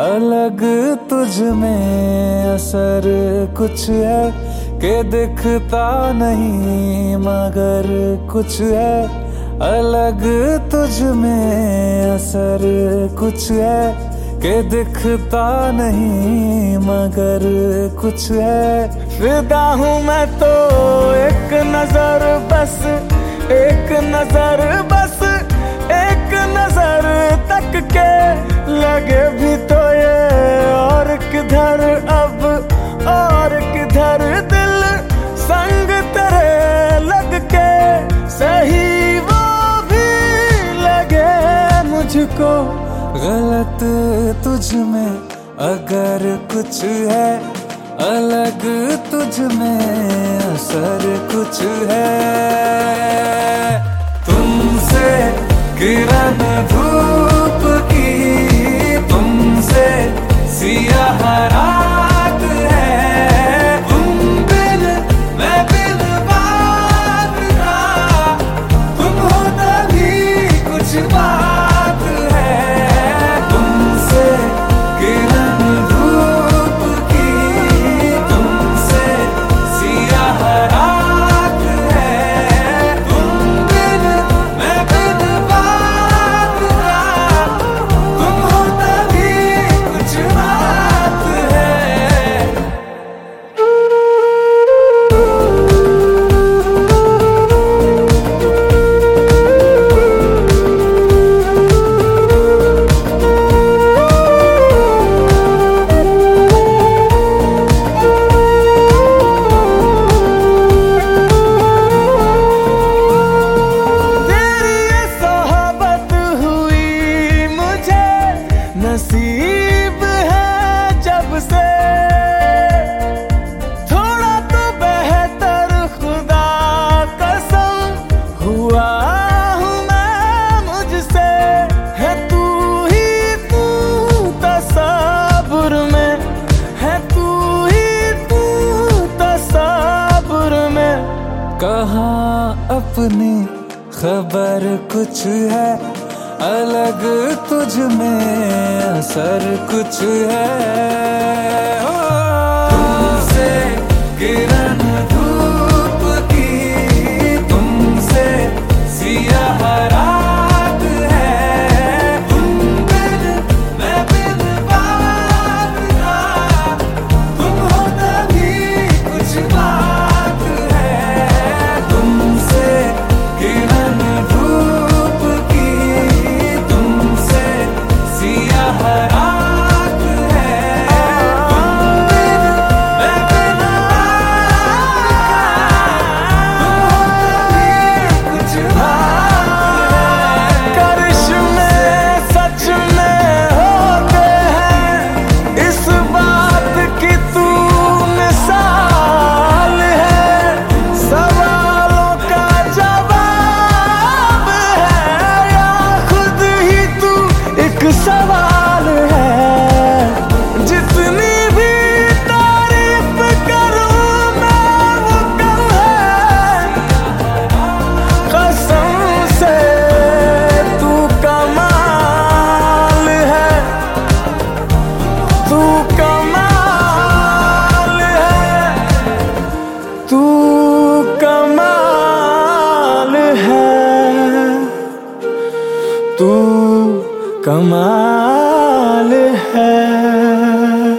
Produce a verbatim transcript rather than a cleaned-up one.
अलग तुझ में असर कुछ है कि दिखता नहीं मगर कुछ है। अलग तुझ में असर कुछ है कि दिखता नहीं मगर कुछ है। फिदा हूँ मैं तो एक नजर बस, एक नजर बस, एक नजर तक के लगे भी तो ये और किधर अब और किधर दिल संग तेरे लग के सही वो भी लगे मुझको। गलत तुझ में अगर कुछ है, अलग तुझ में असर कुछ है। तुमसे किरण धूप की, तुमसे सियाह रात है। तुम बिन मैं बिन बात का, तुम हो तभी कुछ बात है। तुमसे किरण धूप की, तुमसे सियाह रात है। तुम बिन मैं बिन बात का, तुम हो तभी कुछ बात है। नसीब है जब से थोड़ा तो बेहतर, खुदा कसम हुआ हूँ मैं मुझसे। है तू ही तू तसव्वुर में, है तू ही तू तसव्वुर में। कहाँ अपनी खबर कुछ है, अलग तुझ में असर कुछ है। ओ, तुमसे किरण धूप की, तुमसे सियाह रात है। तुम बिन मैं बिन बात का, तुम हो तभी कुछ बात है। तुमसे किरण धूप की, सियाह रात है। तुम बिन मैं बिन बात का, तुम हो तभी कुछ बात है। करिश्मे सच में होते हैं, इस बात की तू मिसाल है। सवालों का जवाब है या खुद ही तू एक सवाल है। जितनी भी तारीफ करूं मैं वो कम है। कसम से तू कमाल है, तू कमाल है, तू कमाल है, तू कमाल है।